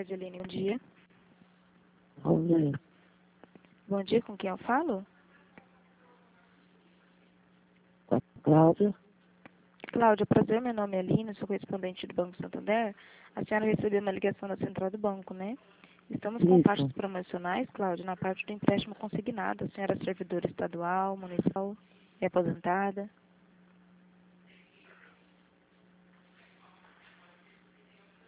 Adeline, bom dia. Bom dia. Bom dia, com quem eu falo? Cláudia? Cláudia, prazer, meu nome é Aline, sou correspondente do Banco Santander. A senhora recebeu uma ligação da central do banco, né? Estamos com Isso. taxas promocionais, Cláudia, na parte do empréstimo consignado. A senhora é servidora estadual, municipal, é aposentada?